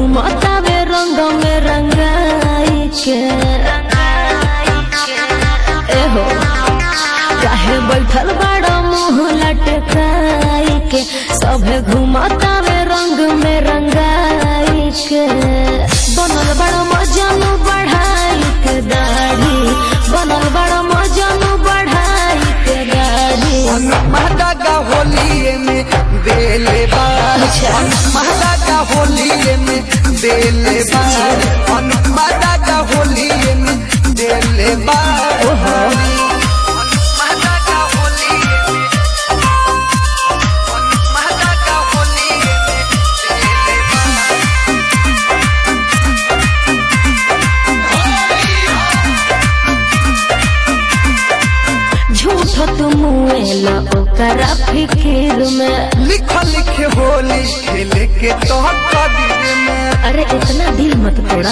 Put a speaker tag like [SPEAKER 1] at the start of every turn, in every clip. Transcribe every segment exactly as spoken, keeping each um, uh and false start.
[SPEAKER 1] घुमातावे रंग में रंगाई के एहो काहे बैठल बड़ा मुँह लटकाई के सभे घुमातावे रंग में रंगाई के बनल बड़ा मजानु बढ़ाई के दाढ़ी बनल बड़ा मजानु बढ़ाई के दाढ़ी
[SPEAKER 2] महदागा होली में बेले बार महदागा होली में बेले बार महदागा होली में बेले बार
[SPEAKER 1] मुएला ओकरा फिकिर में
[SPEAKER 2] लिखा लिखे होली खेले के तो कदीर में।
[SPEAKER 1] अरे इतना दिल मत तोड़ा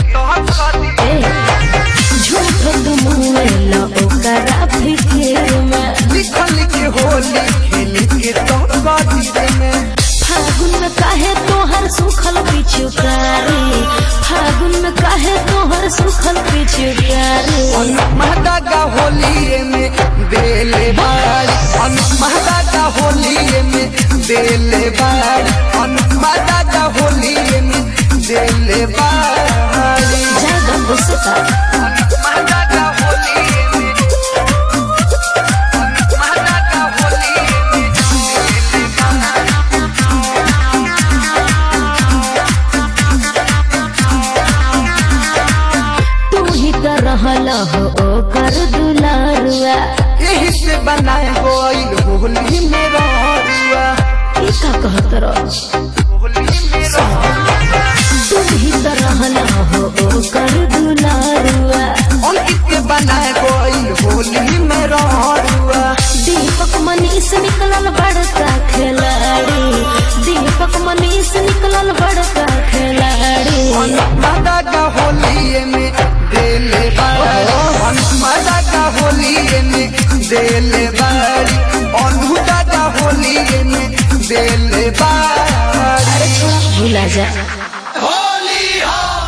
[SPEAKER 1] झूठ मुएला ओकरा फिकिर में
[SPEAKER 2] लिखा लिखे होली खेले के तो कदीर में।
[SPEAKER 1] फागुन में काहे तोहर सुखल पिछुकारी फागुन में काहे तोहर सुखल पिछुकारी
[SPEAKER 2] महदागा होली में बेले बारी महदागा होली में बेले बारी महदागा होली में बेले बारी
[SPEAKER 1] जागा गुस्सा
[SPEAKER 2] महदागा होली में महदागा होली में
[SPEAKER 1] तू ही कर रहला हो ओकर दुलारुआ
[SPEAKER 2] यही से बनाए होइल होली मेरा रुआ
[SPEAKER 1] ई का कहत रह
[SPEAKER 2] होली मेरा
[SPEAKER 1] तू ही कर रहला हो ओकर दुलारुआ
[SPEAKER 2] अंकित के बनाए होइल होली मेरा रुआ
[SPEAKER 1] दीपक मनीष निकलल बड़का खिलाड़ी दीपक मनीष निकलल बड़का खिलाड़ी
[SPEAKER 2] महदागा होली में बेले बारी महदागा होली में बेले बारी अनुदागा होली में बेले बारी
[SPEAKER 1] भूला जा।